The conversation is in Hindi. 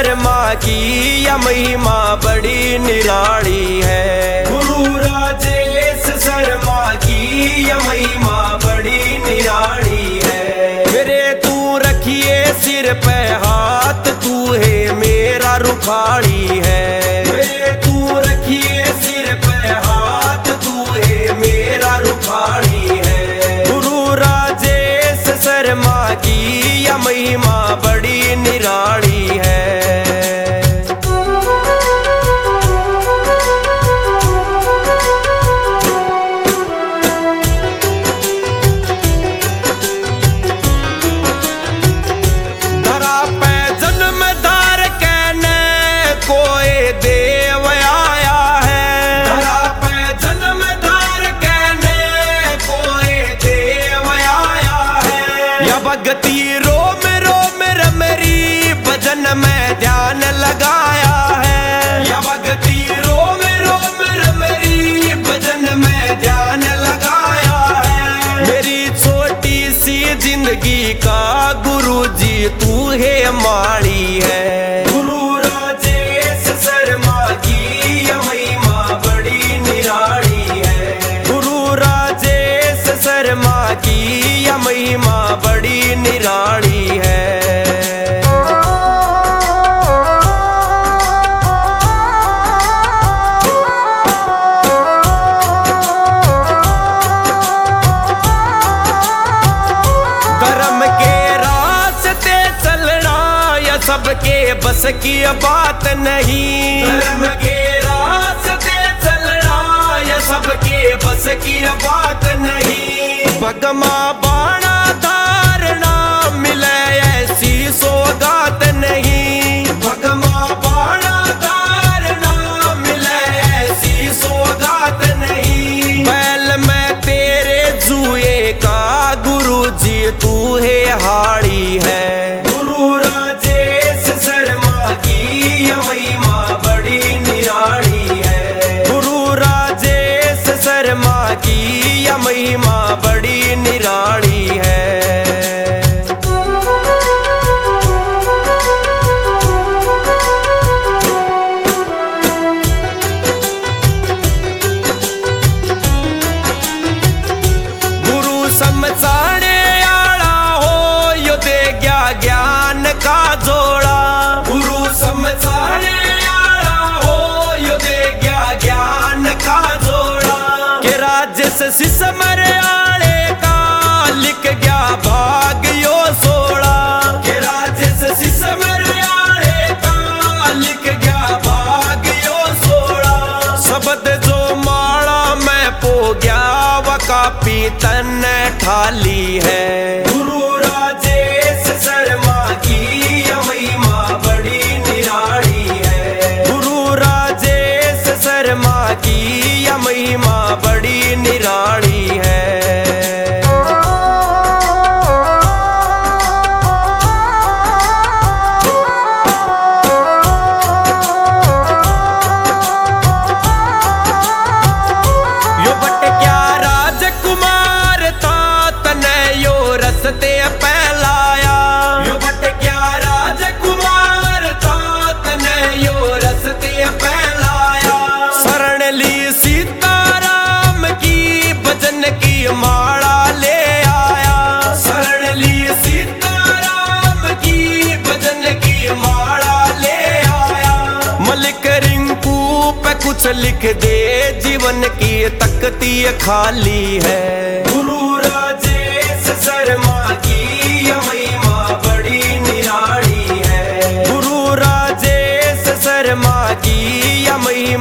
शर्मा की यह महिमा बड़ी निराली है। गुरु राजेश शर्मा की यह महिमा बड़ी निराली है। मेरे तू रखिए सिर पे हाथ, तू है मेरा रुखाड़ी है। मेरे तू रखिए सिर पे हाथ, तू है मेरा रुखाड़ी है। गुरु राजेश शर्मा की यह महिमा बड़ी निराली है। धरा पे जन्म धार कहने कोई देव आया है। धरा पे जन्म धार कहने कोई देव आया है। या भगती रोम रोम रमरी भजन में ध्यान लगाया है। या भगती रोम रोम रमरी भजन में ध्यान लगाया है। मेरी छोटी सी जिंदगी का गुरु जी तू है माड़ी है। गुरु राजेश शर्मा की यह महिमा बड़ी निराली है। गुरु राजेश शर्मा की यह महिमा बड़ी निराली है। धर्म के रास्ते चलना यह सबके बस की बात नहीं। धर्म के रास्ते चलना यह सबके बस की बात नहीं। भगमा बाणा धारना मिले ऐसी सौगात नहीं। भगमा बाणा धारना मिले ऐसी सौगात नहीं। बैल में तेरे जुए का गुरु जी तू है हाड़ी है। गुरु राजेश शर्मा की यह महिमा बड़ी निराली है। गुरु राजेश शर्मा की यह महिमा बड़ी निराली है। गुरु समझाने आला हो यो दे गया ज्ञान का जोड़ा। गुरु समझाने आला हो यो दे गया ज्ञान का जोड़ा। के राजेश सिसमर आले का लिख गया भाग यो सोड़ा। के राजेश सिसमर आले का लिख गया भाग यो सोड़ा। शब्द जो माला में पो गया वका पीतन ठाली है। गुरु राजेश शर्मा की यह महिमा बड़ी निराली है। गुरु राजेश शर्मा की यह महिमा बड़ी निराली है। यो बट क्या राजकुमार था तने यो रस्ते पहलाया। यो बट क्या राजकुमार था तने यो रस्ते पहलाया। शरण ली सीताराम की भजन की माला ले आया। शरण ली सीताराम की भजन की माला ले आया। मलिक रिंकू पे कुछ लिख दे जीवन की तकती खाली है। गुरु राजेश शर्मा की यह महिमा बड़ी निराली है। गुरु राजेश शर्मा की यह महिमा